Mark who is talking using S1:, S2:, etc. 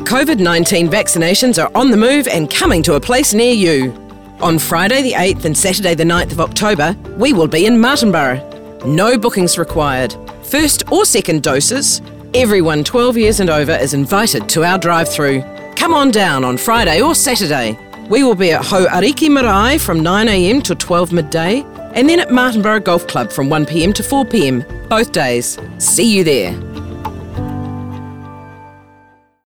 S1: COVID-19 vaccinations are on the move and coming to a place near you. On Friday the 8th and Saturday the 9th of October, we will be in Martinborough. No bookings required. First or second doses. Everyone 12 years and over is invited to our drive-through. Come on down on Friday or Saturday. We will be at Hoariki Marae from 9am to 12 midday, and then at Martinborough Golf Club from 1pm to 4pm, both days. See you there.